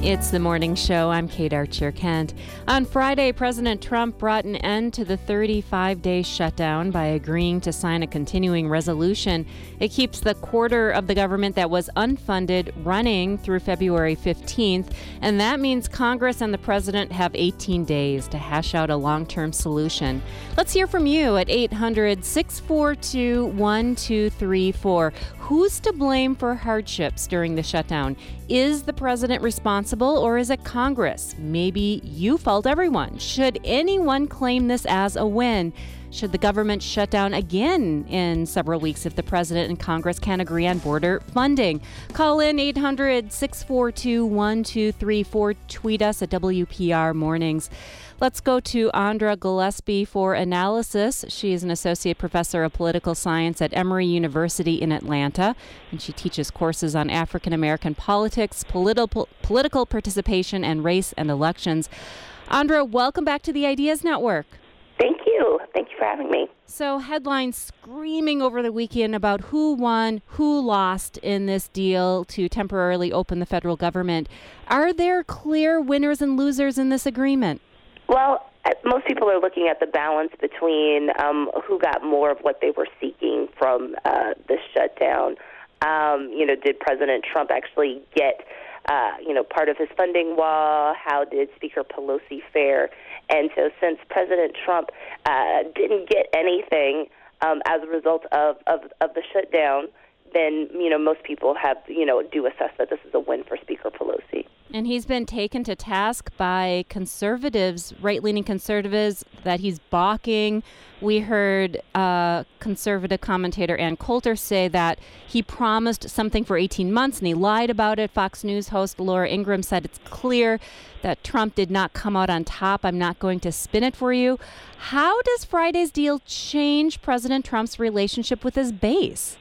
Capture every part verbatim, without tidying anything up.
It's the morning show. I'm Kate Archer-Kent. On Friday, President Trump brought an end to the thirty-five day shutdown by agreeing to sign a continuing resolution. It keeps the quarter of the government that was unfunded running through February fifteenth, and that means Congress and the president have eighteen days to hash out a long-term solution. Let's hear from you at eight hundred, six four two, one two three four. Who's to blame for hardships during the shutdown? Is the president responsible, or is it Congress? Maybe you fault everyone. Should anyone claim this as a win? Should the government shut down again in several weeks if the president and Congress can't agree on border funding? Call in eight hundred, six four two, one two three four. Tweet us at W P R Mornings. Let's go to Andra Gillespie for analysis. She is an associate professor of political science at Emory University in Atlanta, and she teaches courses on African American politics, political political participation, and race and elections. Andra, welcome back to the Ideas Network. Thank you. Thank you for having me. So, headlines screaming over the weekend about who won, who lost in this deal to temporarily open the federal government. Are there clear winners and losers in this agreement? Well, most people are looking at the balance between um, who got more of what they were seeking from uh, the shutdown. Um, you know, did President Trump actually get, uh, you know, part of his funding wall? How did Speaker Pelosi fare? And so since President Trump uh, didn't get anything um, as a result of, of, of the shutdown, then, you know, most people have, you know, do assess that this is a win for Speaker Pelosi. And he's been taken to task by conservatives, right-leaning conservatives, that he's balking. We heard uh, conservative commentator Ann Coulter say that he promised something for eighteen months and he lied about it. Fox News host Laura Ingraham said it's clear that Trump did not come out on top. I'm not going to spin it for you. How does Friday's deal change President Trump's relationship with his base?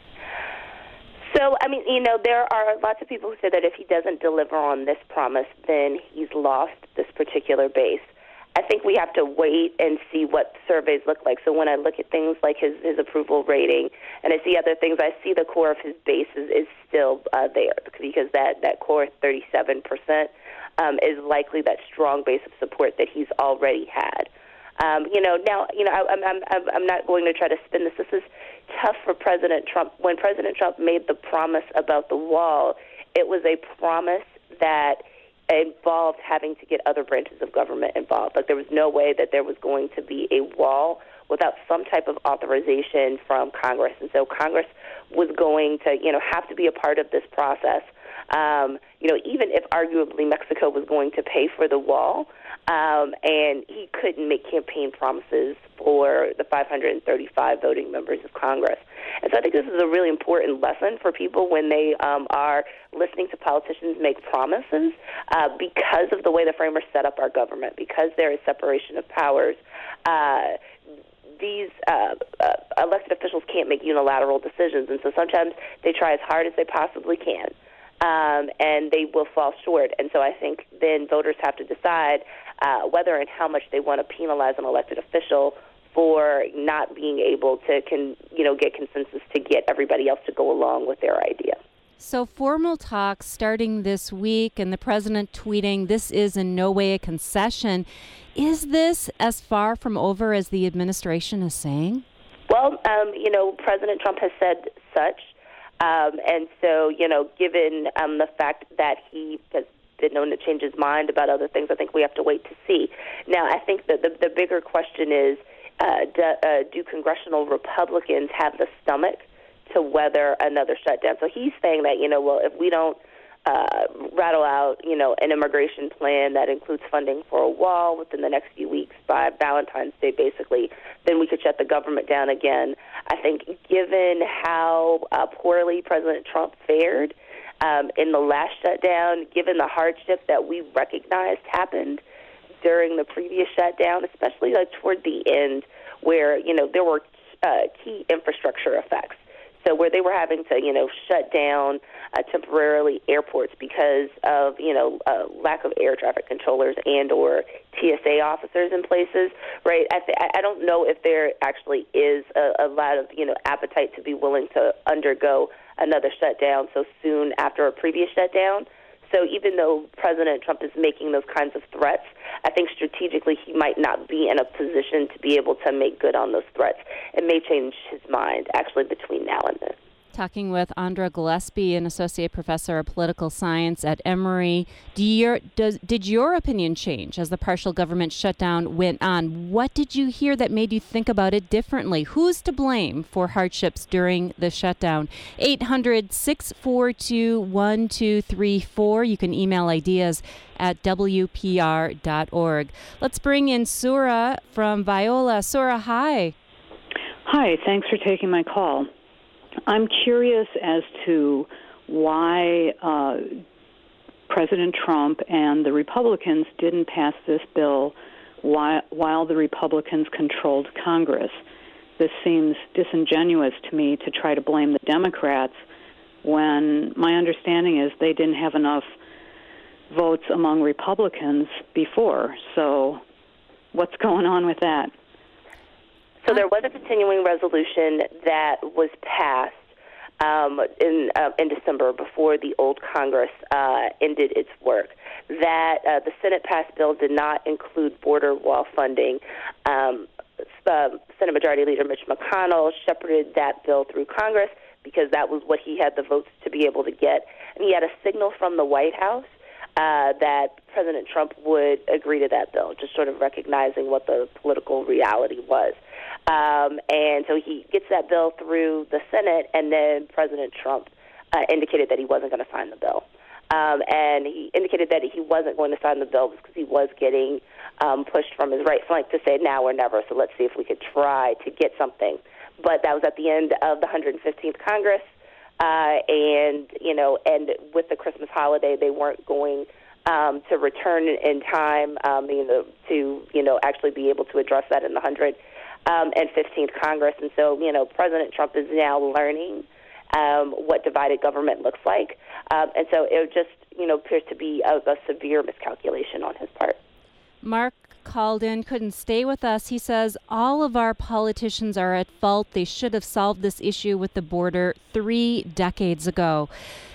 So, I mean, you know, there are lots of people who say that if he doesn't deliver on this promise, then he's lost this particular base. I think we have to wait and see what surveys look like. So when I look at things like his, his approval rating and I see other things, I see the core of his base is, is still uh, there because that, that core thirty-seven percent um, is likely that strong base of support that he's already had. Um, you know, now, you know, I, I'm, I'm, I'm not going to try to spin this. This is tough for President Trump. When President Trump made the promise about the wall, it was a promise that involved having to get other branches of government involved. Like there was no way that there was going to be a wall without some type of authorization from Congress. And so Congress was going to, you know, have to be a part of this process. Um, you know, even if arguably Mexico was going to pay for the wall, um, and he couldn't make campaign promises for the five hundred thirty-five voting members of Congress. And so I think this is a really important lesson for people when they um, are listening to politicians make promises uh, because of the way the framers set up our government, because there is separation of powers. Uh, these uh, uh, elected officials can't make unilateral decisions, and so sometimes they try as hard as they possibly can. Um, and they will fall short. And so I think then voters have to decide uh, whether and how much they want to penalize an elected official for not being able to, con, you know, get consensus to get everybody else to go along with their idea. So formal talks starting this week, and the president tweeting, "This is in no way a concession." Is this as far from over as the administration is saying? Well, um, you know, President Trump has said such. Um, and so, you know, given um, the fact that he has been known to change his mind about other things, I think we have to wait to see. Now, I think that the, the bigger question is, uh, do, uh, do congressional Republicans have the stomach to weather another shutdown? So he's saying that, you know, well, if we don't uh, rattle out, you know, an immigration plan that includes funding for a wall within the next few weeks by Valentine's Day, basically, then we could shut the government down again. I think given how uh, poorly President Trump fared um, in the last shutdown, given the hardship that we recognized happened during the previous shutdown, especially like toward the end where, you know, there were uh, key infrastructure effects. So where they were having to, you know, shut down uh, temporarily airports because of, you know, uh, lack of air traffic controllers and or T S A officers in places, right? I, th- I don't know if there actually is a, a lot of, you know, appetite to be willing to undergo another shutdown so soon after a previous shutdown. so even though President Trump is making those kinds of threats, I think strategically he might not be in a position to be able to make good on those threats. It may change his mind, actually, between now and then. Talking with Andra Gillespie, an associate professor of political science at Emory. Do your, does, did your opinion change as the partial government shutdown went on? What did you hear that made you think about it differently? Who's to blame for hardships during the shutdown? eight hundred, six four two, one two three four. You can email ideas at W P R dot org. Let's bring in Sura from Viola. Sura, hi. Hi, thanks for taking my call. I'm curious as to why uh, President Trump and the Republicans didn't pass this bill while, while the Republicans controlled Congress. This seems disingenuous to me to try to blame the Democrats when my understanding is they didn't have enough votes among Republicans before. So what's going on with that? So there was a continuing resolution that was passed um, in uh, in December before the old Congress uh, ended its work. That uh, the Senate-passed bill did not include border wall funding. Um, uh, Senate Majority Leader Mitch McConnell shepherded that bill through Congress because that was what he had the votes to be able to get. And he had a signal from the White House uh, that President Trump would agree to that bill, just sort of recognizing what the political reality was. Um, and so he gets that bill through the Senate, and then President Trump uh, indicated that he wasn't going to sign the bill. Um, and he indicated that he wasn't going to sign the bill because he was getting um, pushed from his right flank to say now or never, so let's see if we could try to get something. But that was at the end of the one hundred fifteenth Congress, uh, and, you know, and with the Christmas holiday, they weren't going um, to return in time um, you know, to, you know, actually be able to address that in the one hundred fifteenth Congress. And so, you know, President Trump is now learning um, what divided government looks like. Um, and so it just, you know, appears to be a, a severe miscalculation on his part. Mark called in, couldn't stay with us. He says, all of our politicians are at fault. They should have solved this issue with the border three decades ago.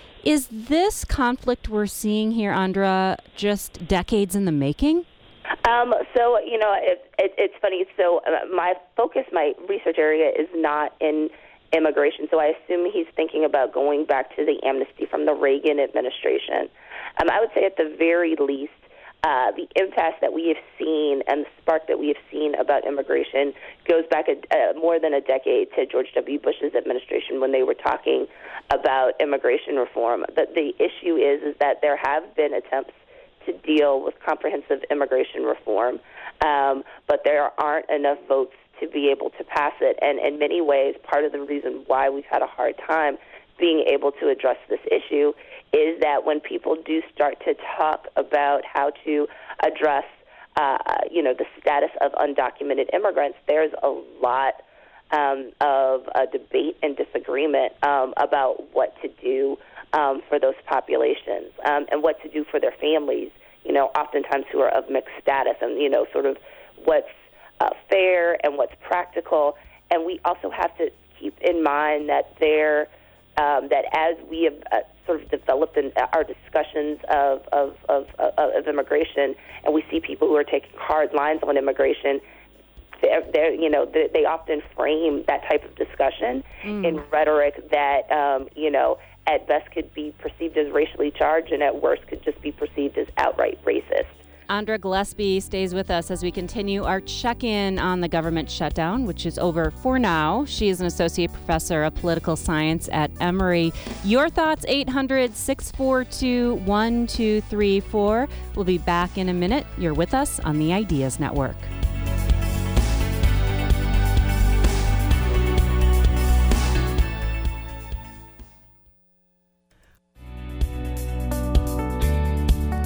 Is this conflict we're seeing here, Andra, just decades in the making? Um, so, you know, it, it, it's funny. So uh, my focus, my research area is not in immigration. So I assume he's thinking about going back to the amnesty from the Reagan administration. Um, I would say at the very least, uh, the impasse that we have seen and the spark that we have seen about immigration goes back a, uh, more than a decade to George W. Bush's administration when they were talking about immigration reform. But the issue is, is that there have been attempts to deal with comprehensive immigration reform, um, but there aren't enough votes to be able to pass it. And in many ways, part of the reason why we've had a hard time being able to address this issue is that when people do start to talk about how to address, uh, you know, the status of undocumented immigrants, there's a lot um, of uh, debate and disagreement um, about what to do Um, for those populations um, and what to do for their families, you know, oftentimes who are of mixed status, and, you know, sort of what's uh, fair and what's practical. And we also have to keep in mind that there, um, that as we have uh, sort of developed in our discussions of, of, of, of, of immigration, and we see people who are taking hard lines on immigration, They're, they're, you know, they, they often frame that type of discussion mm. in rhetoric that, um, you know, at best could be perceived as racially charged and at worst could just be perceived as outright racist. Andra Gillespie stays with us as we continue our check-in on the government shutdown, which is over for now. She is an associate professor of political science at Emory. Your thoughts, eight hundred, six four two, one two three four. We'll be back in a minute. You're with us on the Ideas Network.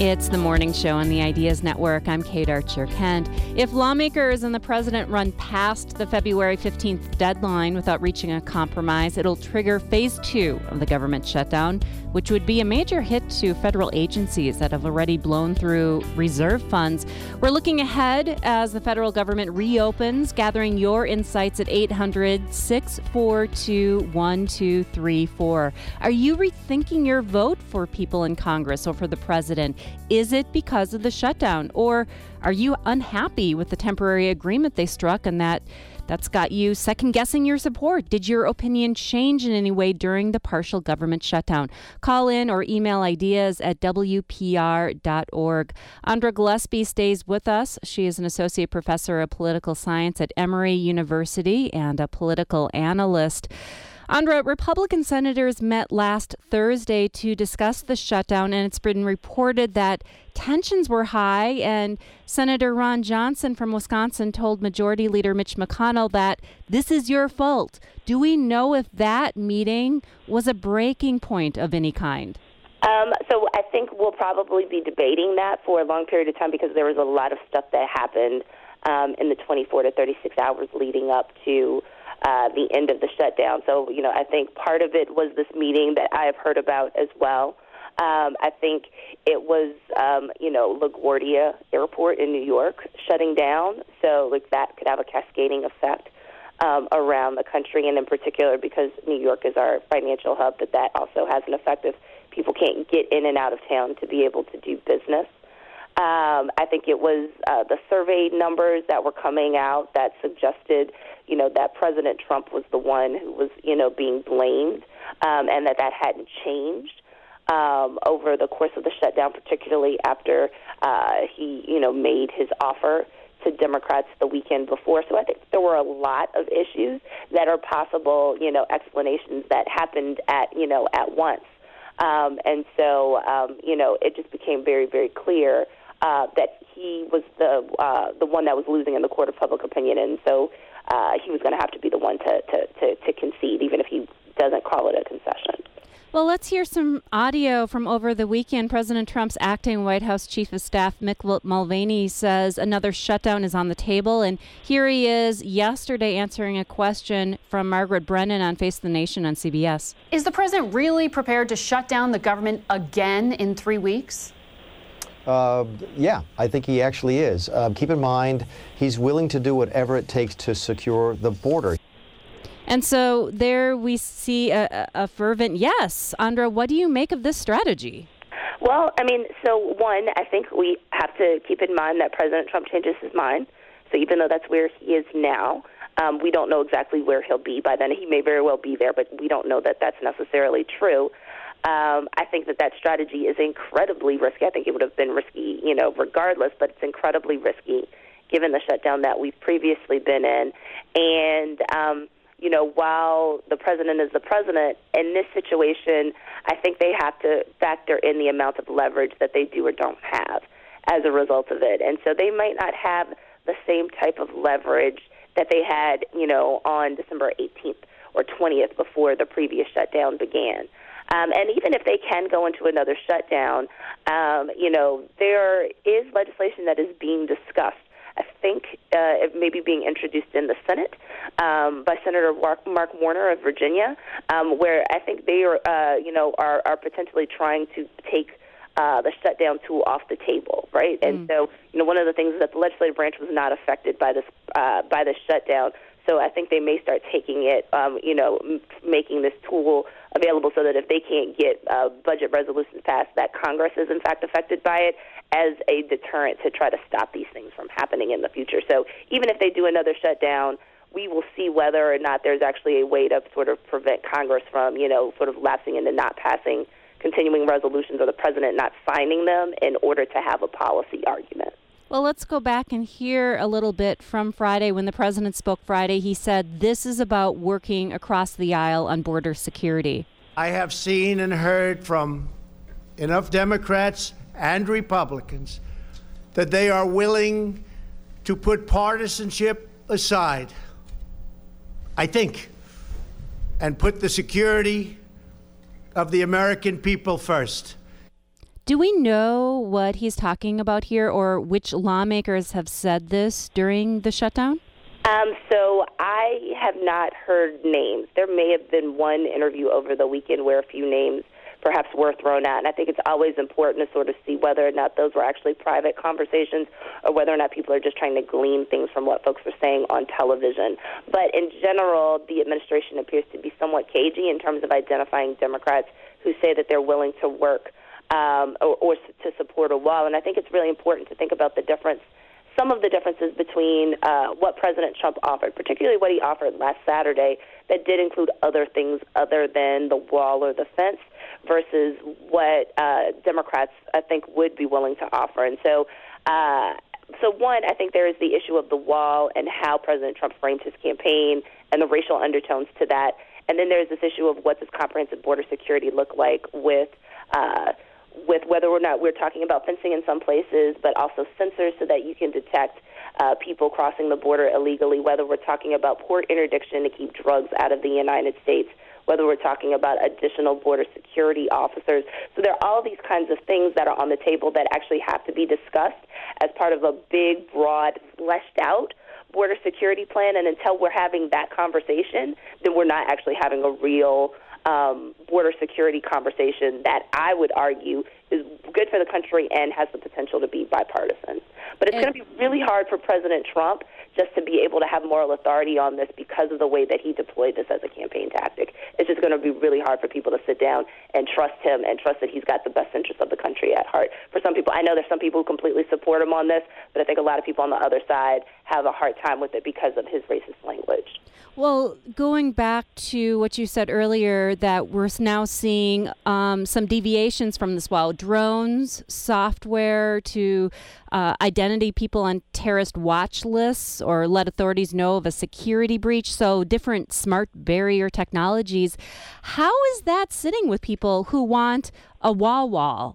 It's the morning show on the Ideas Network. I'm Kate Archer-Kent. If lawmakers and the president run past the February fifteenth deadline without reaching a compromise, it'll trigger phase two of the government shutdown, which would be a major hit to federal agencies that have already blown through reserve funds. We're looking ahead as the federal government reopens, gathering your insights at eight hundred, six four two, one two three four. Are you rethinking your vote for people in Congress or for the president? Is it because of the shutdown? Or are you unhappy with the temporary agreement they struck and that that's got you second-guessing your support? Did your opinion change in any way during the partial government shutdown? Call in or email ideas at W P R dot org. Andra Gillespie stays with us. She is an associate professor of political science at Emory University and a political analyst. Andra, Republican senators met last Thursday to discuss the shutdown, and it's been reported that tensions were high, and Senator Ron Johnson from Wisconsin told Majority Leader Mitch McConnell that this is your fault. Do we know if that meeting was a breaking point of any kind? Um, so I think we'll probably be debating that for a long period of time because there was a lot of stuff that happened um, in the twenty-four to thirty-six hours leading up to Uh, the end of the shutdown. So, you know, I think part of it was this meeting that I have heard about as well. Um, I think it was, um, you know, LaGuardia Airport in New York shutting down. So, like, that could have a cascading effect um, around the country, and in particular because New York is our financial hub, that that also has an effect if people can't get in and out of town to be able to do business. Um, I think it was uh, the survey numbers that were coming out that suggested, you know, that President Trump was the one who was, you know, being blamed, um, and that that hadn't changed um, over the course of the shutdown, particularly after uh, he, you know, made his offer to Democrats the weekend before. So I think there were a lot of issues that are possible, you know, explanations that happened at, you know, at once. Um, and so, um, you know, it just became very, very clear Uh, that he was the uh, the one that was losing in the court of public opinion, and so uh, he was going to have to be the one to, to, to, to concede, even if he doesn't call it a concession. Well, let's hear some audio from over the weekend. President Trump's acting White House Chief of Staff, Mick Mulvaney, says another shutdown is on the table, and here he is yesterday answering a question from Margaret Brennan on Face the Nation on C B S. Is the president really prepared to shut down the government again in three weeks? Uh, yeah, I think he actually is. Uh, keep in mind, he's willing to do whatever it takes to secure the border. And so there we see a, a fervent yes. Andra, what do you make of this strategy? Well, I mean, so one, I think we have to keep in mind that President Trump changes his mind. So even though that's where he is now, um, we don't know exactly where he'll be by then. He may very well be there, but we don't know that that's necessarily true. Um, I think that that strategy is incredibly risky. I think it would have been risky, you know, regardless, but it's incredibly risky given the shutdown that we've previously been in. And, um, you know, while the president is the president, in this situation, I think they have to factor in the amount of leverage that they do or don't have as a result of it. And so they might not have the same type of leverage that they had, you know, on December eighteenth or twentieth before the previous shutdown began. Um, and even if they can go into another shutdown, um, you know, there is legislation that is being discussed. I think uh, it may be being introduced in the Senate um, by Senator Mark Warner of Virginia, um, where I think they are, uh, you know, are, are potentially trying to take uh, the shutdown tool off the table, right? Mm. And so, you know, one of the things is that the legislative branch was not affected by this uh, by this shutdown. So I think they may start taking it, um, you know, m- making this tool available so that if they can't get uh, budget resolutions passed, that Congress is in fact affected by it as a deterrent to try to stop these things from happening in the future. So even if they do another shutdown, we will see whether or not there's actually a way to sort of prevent Congress from, you know, sort of lapsing into not passing continuing resolutions or the president not signing them in order to have a policy argument. Well, let's go back and hear a little bit from Friday. When the president spoke Friday, he said this is about working across the aisle on border security. I have seen and heard from enough Democrats and Republicans that they are willing to put partisanship aside, I think, and put the security of the American people first. Do we know what he's talking about here, or which lawmakers have said this during the shutdown? Um, so I have not heard names. There may have been one interview over the weekend where a few names perhaps were thrown out, and I think it's always important to sort of see whether or not those were actually private conversations or whether or not people are just trying to glean things from what folks are saying on television. But in general, the administration appears to be somewhat cagey in terms of identifying Democrats who say that they're willing to work um, or, or to support a wall, and I think it's really important to think about the difference some of the differences between uh, what President Trump offered, particularly what he offered last Saturday that did include other things other than the wall or the fence, versus what uh, Democrats, I think, would be willing to offer. And so, uh, so one, I think there is the issue of the wall and how President Trump framed his campaign and the racial undertones to that. And then there's this issue of what does comprehensive border security look like with uh, with whether or not we're talking about fencing in some places, but also sensors so that you can detect uh, people crossing the border illegally, whether we're talking about port interdiction to keep drugs out of the United States, whether we're talking about additional border security officers. So there are all these kinds of things that are on the table that actually have to be discussed as part of a big, broad, fleshed-out border security plan. And until we're having that conversation, then we're not actually having a real Um, border security conversation that I would argue is good for the country and has the potential to be bipartisan. But it's going to be really hard for President Trump just to be able to have moral authority on this because of the way that he deployed this as a campaign tactic. It's just going to be really hard for people to sit down and trust him and trust that he's got the best interests of the country at heart. For some people, I know there's some people who completely support him on this, but I think a lot of people on the other side have a hard time with it because of his racist language. Well, going back to what you said earlier, that we're now seeing um, some deviations from this wall, drones, software to uh, identity people on terrorist watch lists or let authorities know of a security breach, so different smart barrier technologies. How is that sitting with people who want a wall wall?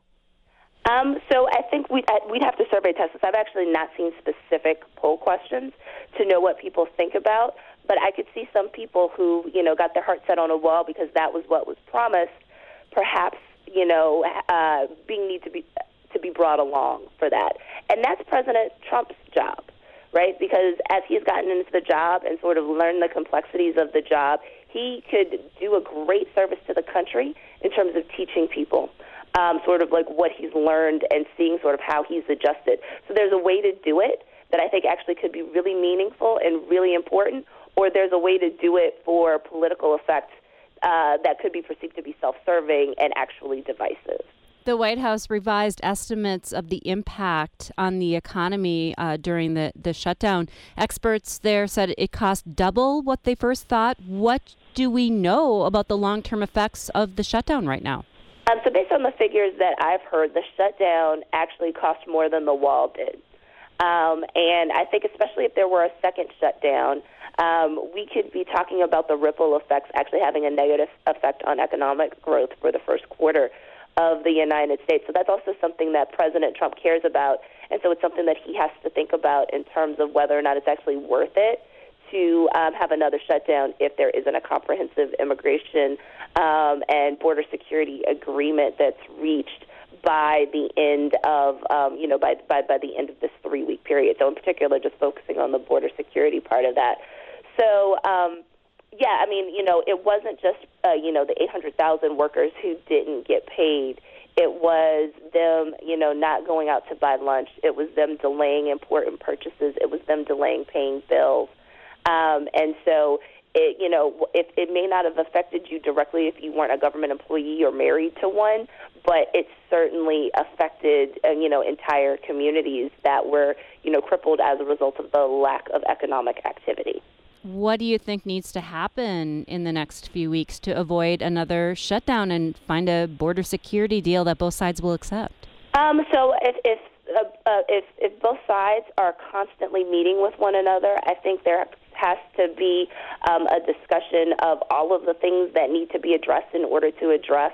Um, so I think we'd, we'd have to survey test this. I've actually not seen specific poll questions to know what people think about. But I could see some people who, you know, got their heart set on a wall because that was what was promised, perhaps, you know, uh, being need to be to be brought along for that. And that's President Trump's job, right? Because as he's gotten into the job and sort of learned the complexities of the job, he could do a great service to the country in terms of teaching people um, sort of like what he's learned and seeing sort of how he's adjusted. So there's a way to do it that I think actually could be really meaningful and really important, or there's a way to do it for political effect uh, that could be perceived to be self-serving and actually divisive. The White House revised estimates of the impact on the economy uh, during the, the shutdown. Experts there said it cost double what they first thought. What do we know about the long-term effects of the shutdown right now? Um, so based on the figures that I've heard, the shutdown actually cost more than the wall did. Um, and I think especially if there were a second shutdown, um, we could be talking about the ripple effects actually having a negative effect on economic growth for the first quarter of the United States. So that's also something that President Trump cares about. And so it's something that he has to think about in terms of whether or not it's actually worth it to um, have another shutdown if there isn't a comprehensive immigration um, and border security agreement that's reached by the end of, um, you know, by, by by the end of this three-week period. So in particular, just focusing on the border security part of that. So, um, yeah, I mean, you know, it wasn't just, uh, you know, the eight hundred thousand workers who didn't get paid. It was them, you know, not going out to buy lunch. It was them delaying important purchases. It was them delaying paying bills. Um, and so, it, you know, it, it may not have affected you directly if you weren't a government employee or married to one, but it certainly affected, uh, you know, entire communities that were, you know, crippled as a result of the lack of economic activity. What do you think needs to happen in the next few weeks to avoid another shutdown and find a border security deal that both sides will accept? Um, so if if, uh, uh, if if both sides are constantly meeting with one another, I think there has to be um, a discussion of all of the things that need to be addressed in order to address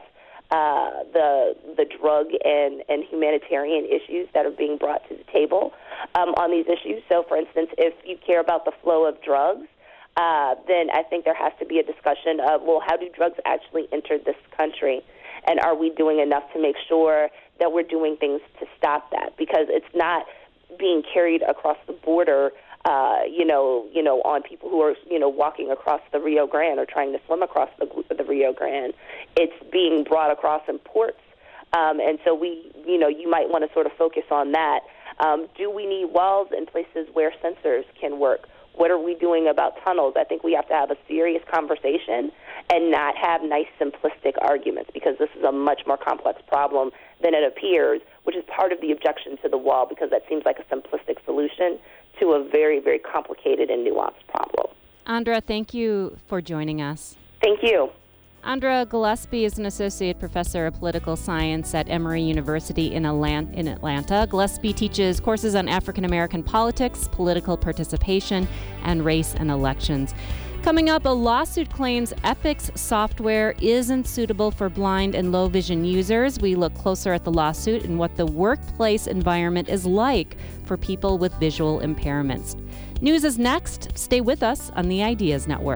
uh, the the drug and, and humanitarian issues that are being brought to the table um, on these issues. So, for instance, if you care about the flow of drugs, uh, then I think there has to be a discussion of, well, how do drugs actually enter this country? And are we doing enough to make sure that we're doing things to stop that? Because it's not being carried across the border, uh, you know, you know, on people who are, you know, walking across the Rio Grande or trying to swim across the, the Rio Grande. It's being brought across in ports. Um, and so we, you know, you might want to sort of focus on that. Um, do we need walls in places where sensors can work? What are we doing about tunnels? I think we have to have a serious conversation and not have nice, simplistic arguments, because this is a much more complex problem than it appears, which is part of the objection to the wall, because that seems like a simplistic solution to a very, very complicated and nuanced problem. Andra, thank you for joining us. Thank you. Andra Gillespie is an associate professor of political science at Emory University in Atlanta. Gillespie teaches courses on African American politics, political participation, and race and elections. Coming up, a lawsuit claims Epic's software isn't suitable for blind and low vision users. We look closer at the lawsuit and what the workplace environment is like for people with visual impairments. News is next. Stay with us on the Ideas Network.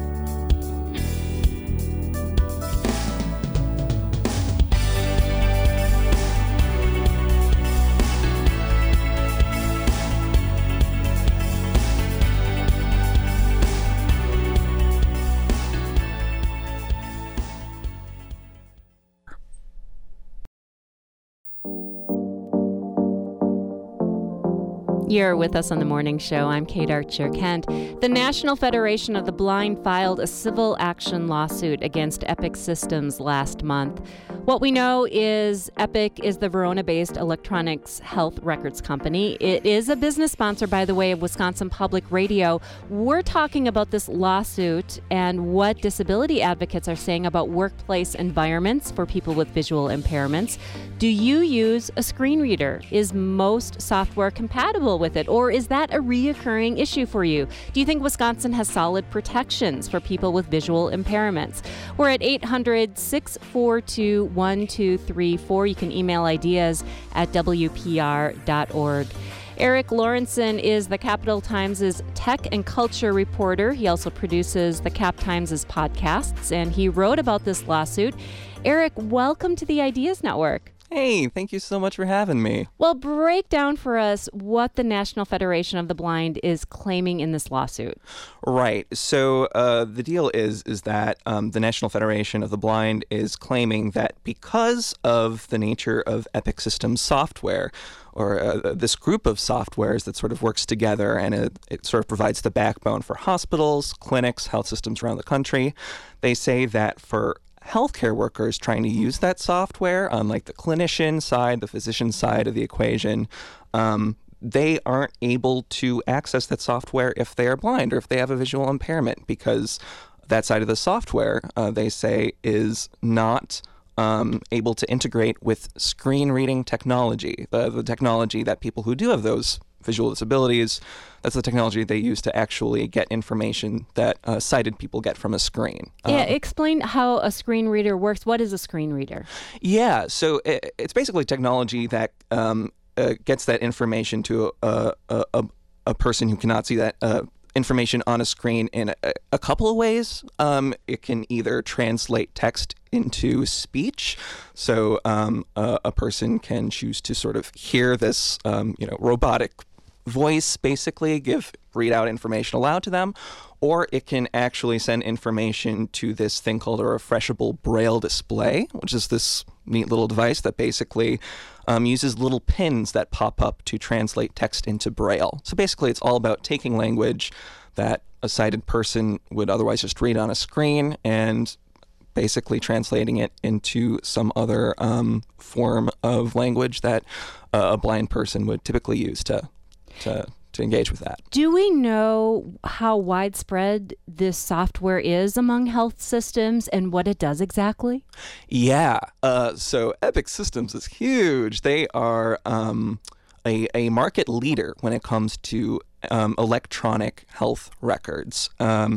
You're with us on the morning show. I'm Kate Archer-Kent. The National Federation of the Blind filed a civil action lawsuit against Epic Systems last month. What we know is Epic is the Verona-based electronics health records company. It is a business sponsor, by the way, of Wisconsin Public Radio. We're talking about this lawsuit and what disability advocates are saying about workplace environments for people with visual impairments. Do you use a screen reader? Is most software compatible with it, or is that a reoccurring issue for you? Do you think Wisconsin has solid protections for people with visual impairments? We're at eight hundred, six four two, one two three four. You can email ideas at W P R dot org. Eric Lawrenson is the Capital Times' tech and culture reporter. He also produces the Cap Times' podcasts, and he wrote about this lawsuit. Eric, welcome to the Ideas Network. Hey, thank you so much for having me. Well, break down for us what the National Federation of the Blind is claiming in this lawsuit. Right. So uh, the deal is is that um, the National Federation of the Blind is claiming that because of the nature of Epic Systems software, or uh, this group of softwares that sort of works together, and it, it sort of provides the backbone for hospitals, clinics, health systems around the country, they say that for healthcare workers trying to use that software on like the clinician side, the physician side of the equation, um, they aren't able to access that software if they are blind or if they have a visual impairment, because that side of the software, uh, they say, is not um, able to integrate with screen reading technology, the, the technology that people who do have those visual disabilities, that's the technology they use to actually get information that uh, sighted people get from a screen. Yeah, Um, explain how a screen reader works. What is a screen reader? Yeah, so it, it's basically technology that um, uh, gets that information to a, a, a, a person who cannot see that uh, information on a screen in a, a couple of ways. Um, it can either translate text into speech, so um, a, a person can choose to sort of hear this, um, you know, robotic voice basically give read out information aloud to them, or it can actually send information to this thing called a refreshable braille display, which is this neat little device that basically um, uses little pins that pop up to translate text into braille. So basically it's all about taking language that a sighted person would otherwise just read on a screen and basically translating it into some other um, form of language that uh, a blind person would typically use to to to engage with that. Do we know how widespread this software is among health systems and what it does exactly? Yeah. Uh, so Epic Systems is huge. They are um, a, a market leader when it comes to um, electronic health records. Um,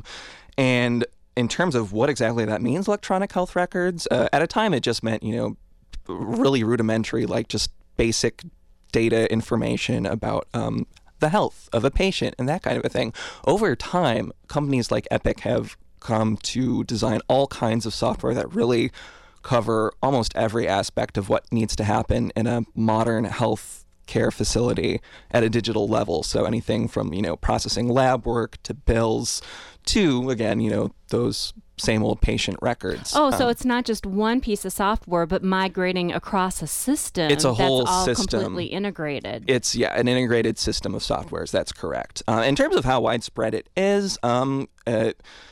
and in terms of what exactly that means, electronic health records, uh, at a time it just meant, you know, really rudimentary, like just basic data information about um, the health of a patient and that kind of a thing. Over time, companies like Epic have come to design all kinds of software that really cover almost every aspect of what needs to happen in a modern health care facility at a digital level. So anything from, you know, processing lab work to bills to, again, you know, those same old patient records. Oh, so um, it's not just one piece of software, but migrating across a system. It's a whole that's all system. completely integrated. It's, yeah, an integrated system of softwares. That's correct. Uh, in terms of how widespread it is, um, uh,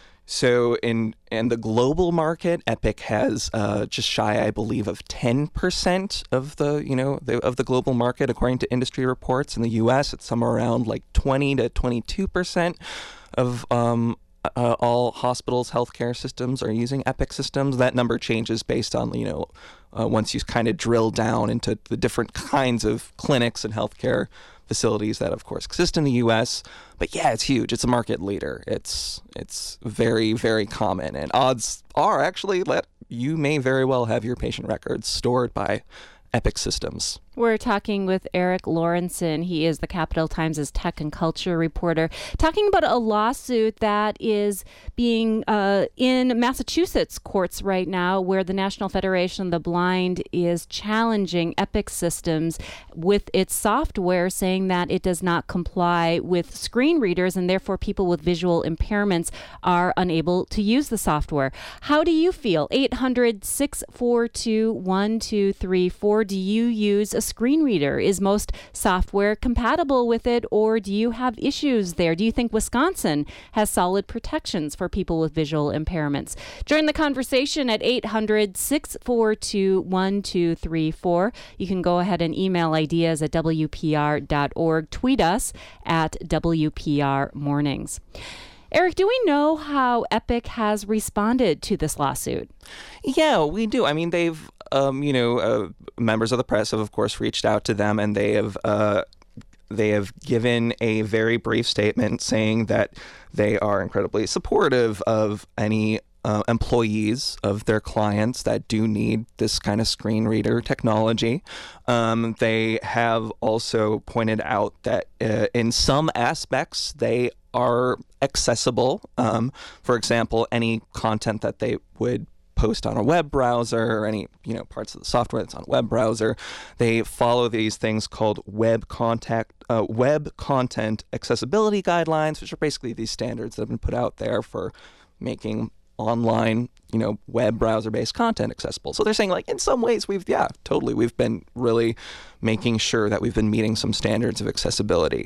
so in in the global market, Epic has uh, just shy, I believe, of ten percent of the you know the, of the global market, according to industry reports. In the U S, it's somewhere around like twenty to twenty-two percent of um, uh, all hospitals, healthcare systems are using Epic systems. That number changes based on you know uh, once you kind of drill down into the different kinds of clinics and healthcare facilities that, of course, exist in the U S. But yeah, it's huge. It's a market leader. It's it's very, very common. And odds are actually that you may very well have your patient records stored by Epic systems. We're talking with Eric Lawrenson. He is the Capital Times' tech and culture reporter, talking about a lawsuit that is being uh, in Massachusetts courts right now, where the National Federation of the Blind is challenging Epic Systems with its software, saying that it does not comply with screen readers, and therefore people with visual impairments are unable to use the software. How do you feel? eight hundred, six four two, one two three four. Do you use a screen reader? Is most software compatible with it, or do you have issues there? Do you think Wisconsin has solid protections for people with visual impairments? Join the conversation at eight hundred, six four two, one two three four. You can go ahead and email ideas at W P R dot org. Tweet us at W P R Mornings. Eric, do we know how Epic has responded to this lawsuit? Yeah, we do. I mean, they've, um, you know, uh, members of the press have, of course, reached out to them, and they have uh, they have given a very brief statement saying that they are incredibly supportive of any uh, employees of their clients that do need this kind of screen reader technology. Um, they have also pointed out that uh, in some aspects they are accessible. Um, for example, any content that they would post on a web browser or any, you know, parts of the software that's on a web browser, they follow these things called web contact, uh, web content accessibility guidelines, which are basically these standards that have been put out there for making online, you know, web browser-based content accessible. So they're saying, like, in some ways we've, yeah, totally, we've been really making sure that we've been meeting some standards of accessibility.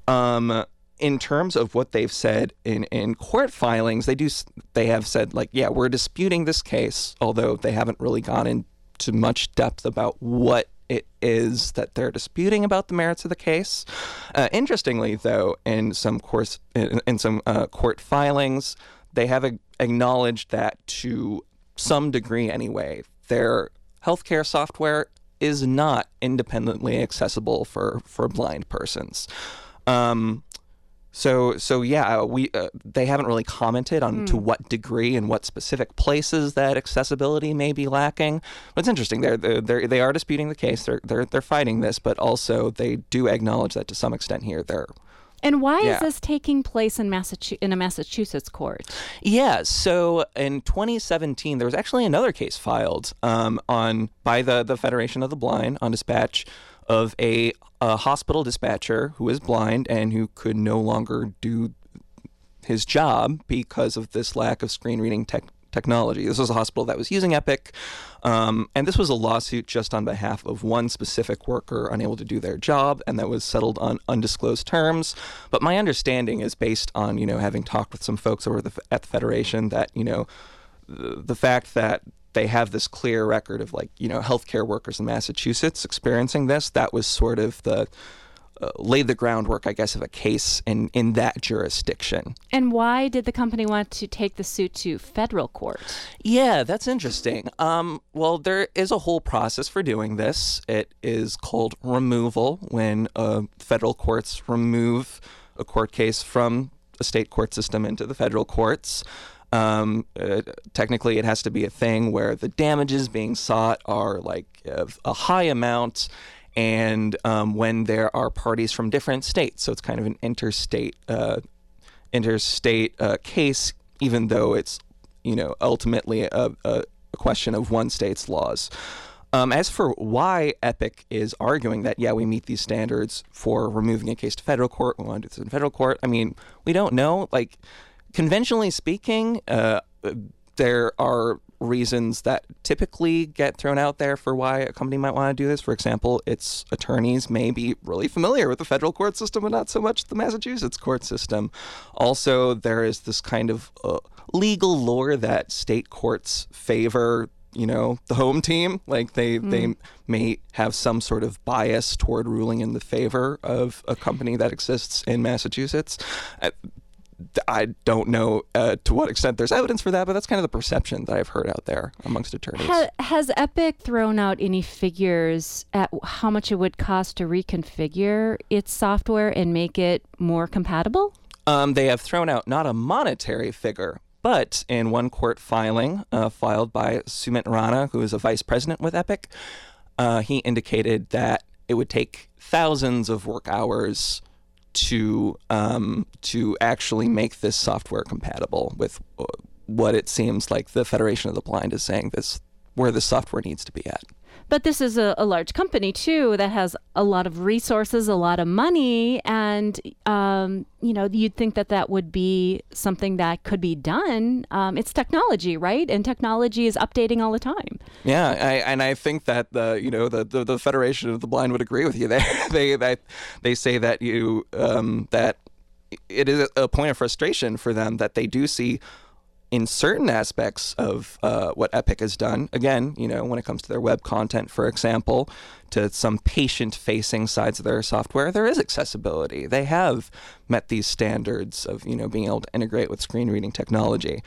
Um, In terms of what they've said in, in court filings, they do they have said, like, yeah, we're disputing this case, although they haven't really gone into much depth about what it is that they're disputing about the merits of the case. Uh, interestingly, though, in some course in, in some uh, court filings, they have a, acknowledged that to some degree, anyway, their healthcare software is not independently accessible for for blind persons. Um, So, so yeah, we uh, they haven't really commented on mm. to what degree and what specific places that accessibility may be lacking. But it's interesting. They're, they're they are disputing the case. They're they're they're fighting this, but also they do acknowledge that to some extent here they're. And why yeah. is this taking place in Massachusetts in a Massachusetts court? Yeah, so in twenty seventeen, there was actually another case filed um, on by the the Federation of the Blind on dispatch of a, a hospital dispatcher who is blind and who could no longer do his job because of this lack of screen reading tech technology. This was a hospital that was using Epic, um, and this was a lawsuit just on behalf of one specific worker unable to do their job, and that was settled on undisclosed terms. But my understanding is based on, you know, having talked with some folks over the, at the Federation that, you know, the, the fact that they have this clear record of, like, you know, healthcare workers in Massachusetts experiencing this. That was sort of the uh, laid the groundwork, I guess, of a case in, in that jurisdiction. And why did the company want to take the suit to federal court? Yeah, that's interesting. Um, well, there is a whole process for doing this. It is called removal, when uh, federal courts remove a court case from a state court system into the federal courts. Um, uh, technically, it has to be a thing where the damages being sought are like of a high amount, and um, when there are parties from different states, so it's kind of an interstate, uh, interstate uh, case, even though it's, you know, ultimately a, a a question of one state's laws. Um, as for why Epic is arguing that, yeah, we meet these standards for removing a case to federal court, we want to do this in federal court, I mean, we don't know. Like, conventionally speaking, uh, there are reasons that typically get thrown out there for why a company might want to do this. For example, its attorneys may be really familiar with the federal court system and not so much the Massachusetts court system. Also, there is this kind of uh, legal lore that state courts favor, you know, the home team. Like they, mm. they may have some sort of bias toward ruling in the favor of a company that exists in Massachusetts. Uh, I don't know uh, to what extent there's evidence for that, but that's kind of the perception that I've heard out there amongst attorneys. Ha- has Epic thrown out any figures at how much it would cost to reconfigure its software and make it more compatible? Um, they have thrown out not a monetary figure, but in one court filing uh, filed by Sumit Rana, who is a vice president with Epic, uh, he indicated that it would take thousands of work hours to um, to actually make this software compatible with what it seems like the Federation of the Blind is saying this where this software needs to be at. But this is a, a large company, too, that has a lot of resources, a lot of money. And, um, you know, you'd think that that would be something that could be done. Um, it's technology, right? And technology is updating all the time. Yeah. I, and I think that, the you know, the, the, the Federation of the Blind would agree with you there. they, they, they say that you um, that it is a point of frustration for them that they do see in certain aspects of uh, what Epic has done, again, you know, when it comes to their web content, for example, to some patient-facing sides of their software, there is accessibility. They have met these standards of, you know, being able to integrate with screen reading technology.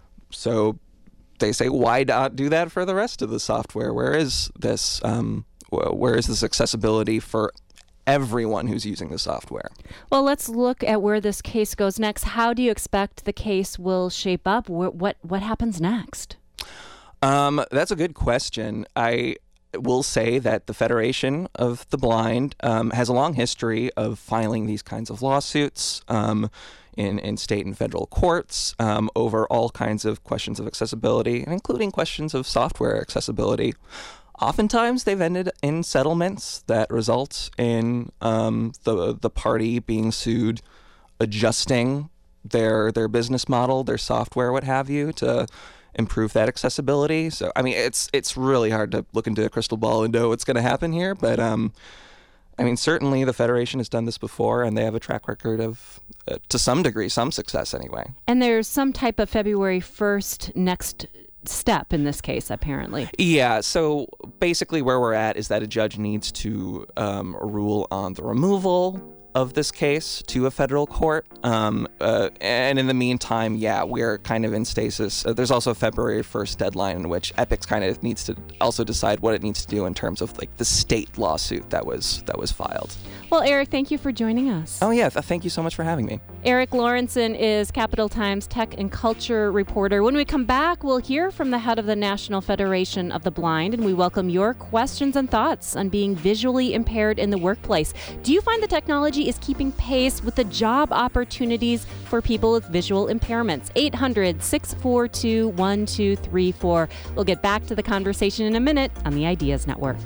So they say, why not do that for the rest of the software? Where is this? Um, where is this accessibility for everyone who's using the software? Well, let's look at where this case goes next. How do you expect the case will shape up? What what, what happens next? Um, that's a good question. I will say that the Federation of the Blind um, has a long history of filing these kinds of lawsuits um, in, in state and federal courts um, over all kinds of questions of accessibility, including questions of software accessibility. Oftentimes, they've ended in settlements that result in um, the the party being sued, adjusting their their business model, their software, what have you, to improve that accessibility. So, I mean, it's it's really hard to look into a crystal ball and know what's going to happen here. But um, I mean, certainly the Federation has done this before, and they have a track record of, uh, to some degree, some success anyway. And there's some type of February first next step in this case, apparently. Yeah, so basically where we're at is that a judge needs to um, rule on the removal of this case to a federal court. Um, uh, and in the meantime, yeah, we're kind of in stasis. Uh, there's also a February first deadline in which Epic kind of needs to also decide what it needs to do in terms of like the state lawsuit that was that was filed. Well, Eric, thank you for joining us. Oh, yeah. Th- thank you so much for having me. Eric Lawrenson is Capital Times tech and culture reporter. When we come back, we'll hear from the head of the National Federation of the Blind, and we welcome your questions and thoughts on being visually impaired in the workplace. Do you find the technology is keeping pace with the job opportunities for people with visual impairments? eight hundred, six four two, one two three four. We'll get back to the conversation in a minute on the Ideas Network.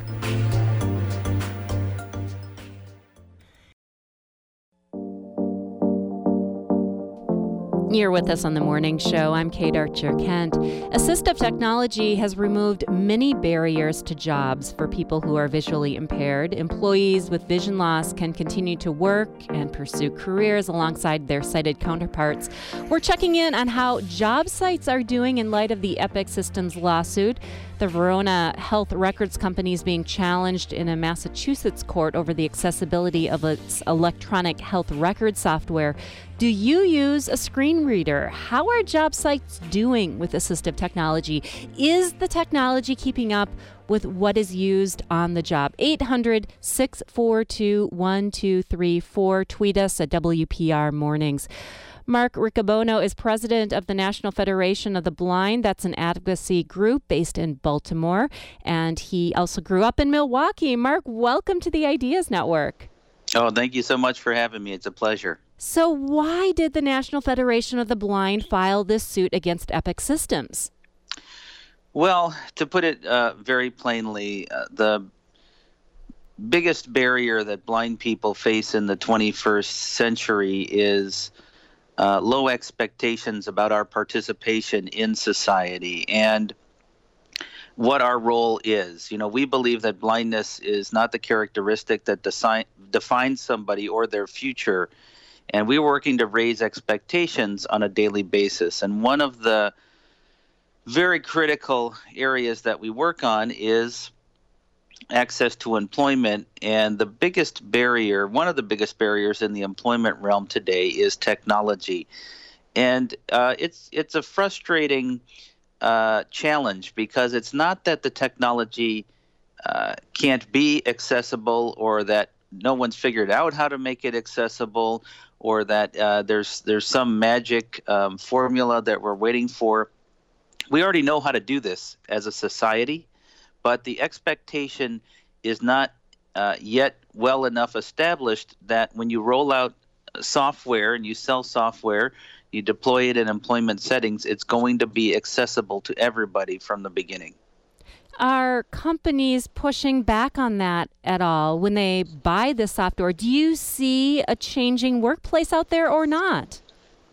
You're with us on the morning show. I'm Kate Archer Kent. Assistive technology has removed many barriers to jobs for people who are visually impaired. Employees with vision loss can continue to work and pursue careers alongside their sighted counterparts. We're checking in on how job sites are doing in light of the Epic Systems lawsuit. The Verona Health Records Company is being challenged in a Massachusetts court over the accessibility of its electronic health record software. Do you use a screen reader? How are job sites doing with assistive technology? Is the technology keeping up with what is used on the job? eight hundred, six four two, one two three four. Tweet us at W P R Mornings. Mark Riccobono is president of the National Federation of the Blind. That's an advocacy group based in Baltimore. And he also grew up in Milwaukee. Mark, welcome to the Ideas Network. Oh, thank you so much for having me. It's a pleasure. So why did the National Federation of the Blind file this suit against Epic Systems? Well, to put it uh, very plainly, uh, the biggest barrier that blind people face in the twenty-first century is uh, low expectations about our participation in society and what our role is. You know, we believe that blindness is not the characteristic that deci- defines somebody or their future, and we're working to raise expectations on a daily basis. And one of the very critical areas that we work on is access to employment. And the biggest barrier, one of the biggest barriers in the employment realm today is technology. And uh, it's it's a frustrating uh, challenge because it's not that the technology uh, can't be accessible or that no one's figured out how to make it accessible or that uh, there's there's some magic um, formula that we're waiting for. We already know how to do this as a society, but the expectation is not uh, yet well enough established that when you roll out software and you sell software, you deploy it in employment settings, it's going to be accessible to everybody from the beginning. Are companies pushing back on that at all when they buy this software? Do you see a changing workplace out there or not?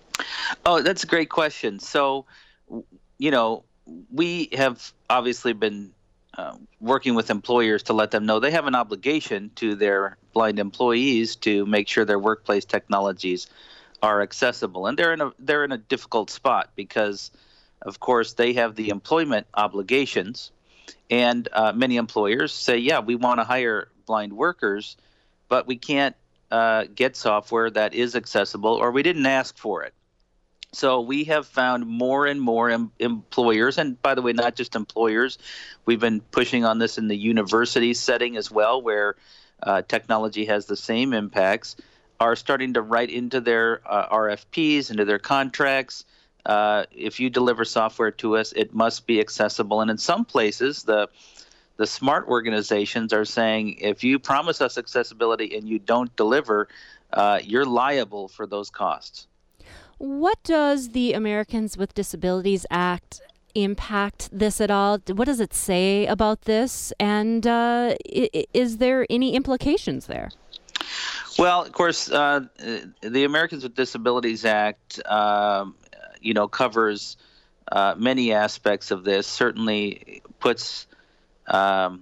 Oh, that's a great question. So, you know, we have obviously been uh, working with employers to let them know they have an obligation to their blind employees to make sure their workplace technologies are accessible. And they're in a they're in a difficult spot because, of course, they have the employment obligations. And uh, many employers say, yeah, we want to hire blind workers, but we can't uh, get software that is accessible, or we didn't ask for it. So we have found more and more em- employers, and by the way, not just employers, we've been pushing on this in the university setting as well, where uh, technology has the same impacts, are starting to write into their uh, R F Ps, into their contracts, uh, if you deliver software to us, it must be accessible. And in some places, the the smart organizations are saying, if you promise us accessibility and you don't deliver, uh, you're liable for those costs. What does the Americans with Disabilities Act impact this at all? What does it say about this? And uh, is there any implications there? Well, of course, uh, the Americans with Disabilities Act, um, you know, covers uh, many aspects of this. Certainly puts um,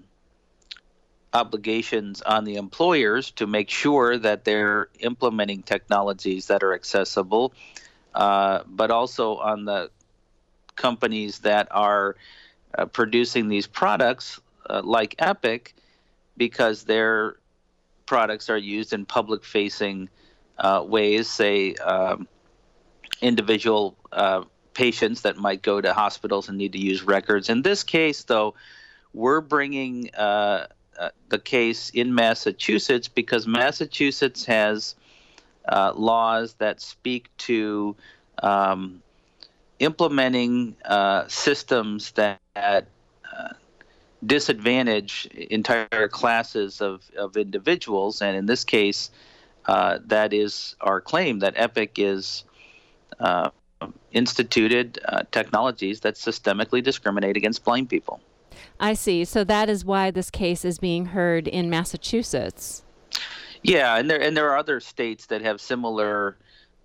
obligations on the employers to make sure that they're implementing technologies that are accessible. Uh, but also on the companies that are uh, producing these products, uh, like Epic, because their products are used in public-facing uh, ways, say um, individual uh, patients that might go to hospitals and need to use records. In this case, though, we're bringing uh, uh, the case in Massachusetts because Massachusetts has Uh, laws that speak to um, implementing uh, systems that uh, disadvantage entire classes of, of individuals. And in this case, uh, that is our claim that Epic is uh, instituted uh, technologies that systemically discriminate against blind people. I see. So that is why this case is being heard in Massachusetts. Yeah, and there and there are other states that have similar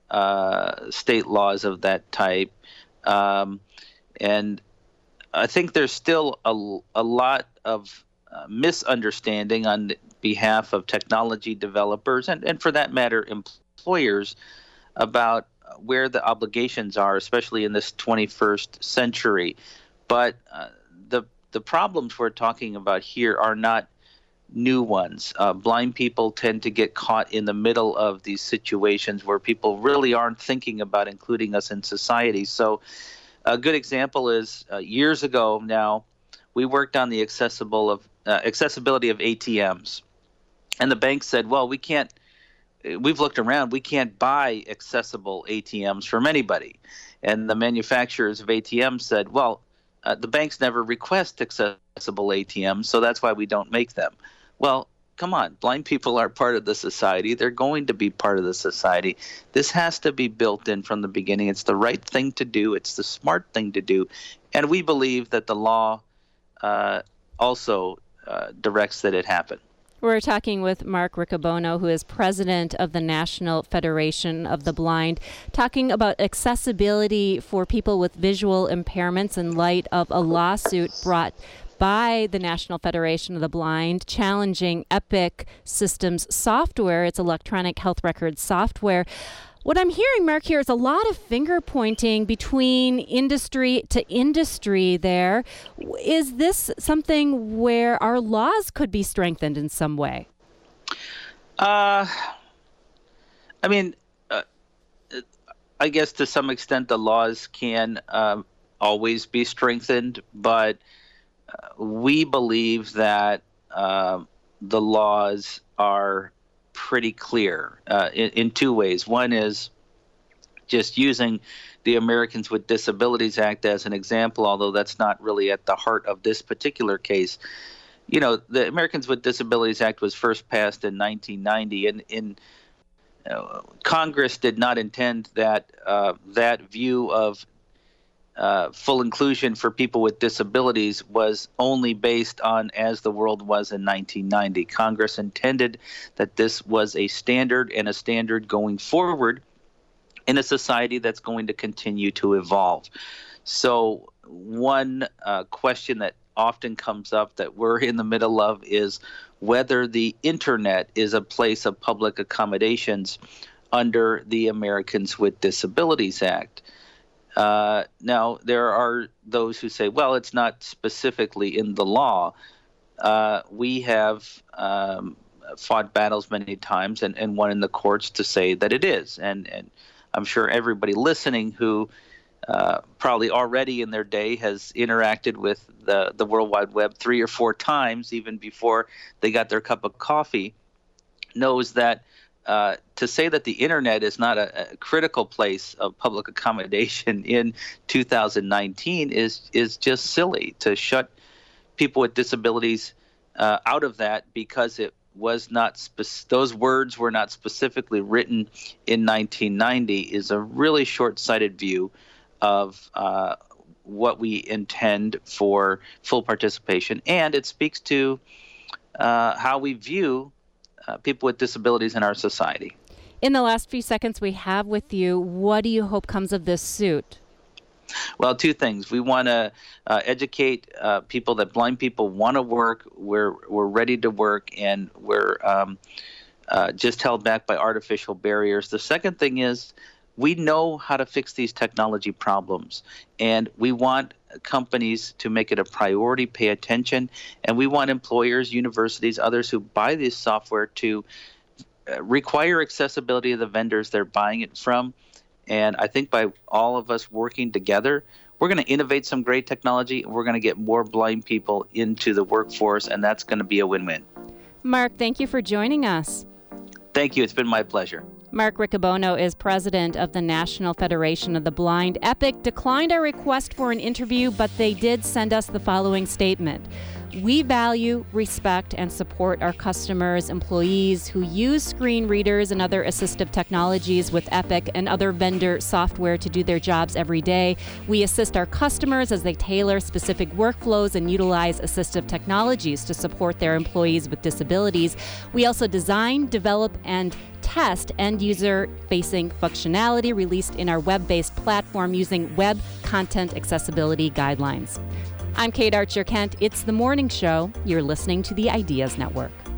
uh, state laws of that type, um, and I think there's still a, a lot of uh, misunderstanding on behalf of technology developers and, and for that matter, employers about where the obligations are, especially in this twenty-first century. But uh, the the problems we're talking about here are not new ones. Uh, blind people tend to get caught in the middle of these situations where people really aren't thinking about including us in society. So a good example is uh, years ago now, we worked on the accessible of uh, accessibility of A T Ms. And the bank said, well, we can't, we've looked around, we can't buy accessible A T Ms from anybody. And the manufacturers of A T Ms said, well, uh, the banks never request accessible A T Ms, so that's why we don't make them. Well, come on, blind people are part of the society. They're going to be part of the society. This has to be built in from the beginning. It's the right thing to do. It's the smart thing to do. And we believe that the law uh, also uh, directs that it happen. We're talking with Mark Riccobono, who is president of the National Federation of the Blind, talking about accessibility for people with visual impairments in light of a lawsuit brought by the National Federation of the Blind challenging Epic Systems software. It's electronic health record software. What I'm hearing, Mark, here is a lot of finger pointing between industry to industry there. Is this something where our laws could be strengthened in some way? Uh, I mean, uh, I guess to some extent the laws can um, always be strengthened, but uh, we believe that uh, the laws are pretty clear uh, in, in two ways. One is just using the Americans with Disabilities Act as an example, although that's not really at the heart of this particular case. You know, the Americans with Disabilities Act was first passed in nineteen ninety, and in uh, Congress did not intend that uh, that view of Uh, full inclusion for people with disabilities was only based on as the world was in nineteen ninety. Congress intended that this was a standard and a standard going forward in a society that's going to continue to evolve. So one uh, question that often comes up that we're in the middle of is whether the internet is a place of public accommodations under the Americans with Disabilities Act. Uh, now, there are those who say, well, it's not specifically in the law. Uh, we have um, fought battles many times and, and won in the courts to say that it is. And, and I'm sure everybody listening who uh, probably already in their day has interacted with the, the World Wide Web three or four times, even before they got their cup of coffee, knows that Uh, to say that the internet is not a, a critical place of public accommodation in two thousand nineteen is is just silly. To shut people with disabilities uh, out of that because it was not spe- those words were not specifically written in nineteen ninety is a really short-sighted view of uh, what we intend for full participation, and it speaks to uh, how we view Uh, people with disabilities in our society. In the last few seconds we have with you, what do you hope comes of this suit? Well, two things. We want to uh, educate uh, people that blind people want to work. We're we're ready to work, and we're um, uh, just held back by artificial barriers. The second thing is we know how to fix these technology problems, and we want companies to make it a priority, pay attention, and we want employers, universities, others who buy this software to uh, require accessibility of the vendors they're buying it from. And I think by all of us working together, we're going to innovate some great technology, and we're going to get more blind people into the workforce, and that's going to be a win-win. Mark, thank you for joining us. Thank you. It's been my pleasure. Mark Riccobono is president of the National Federation of the Blind. Epic declined our request for an interview, but they did send us the following statement. We value, respect, and support our customers, employees who use screen readers and other assistive technologies with Epic and other vendor software to do their jobs every day. We assist our customers as they tailor specific workflows and utilize assistive technologies to support their employees with disabilities. We also design, develop, and test end-user-facing functionality released in our web-based platform using web content accessibility guidelines. I'm Kate Archer Kent. It's The Morning Show. You're listening to the Ideas Network.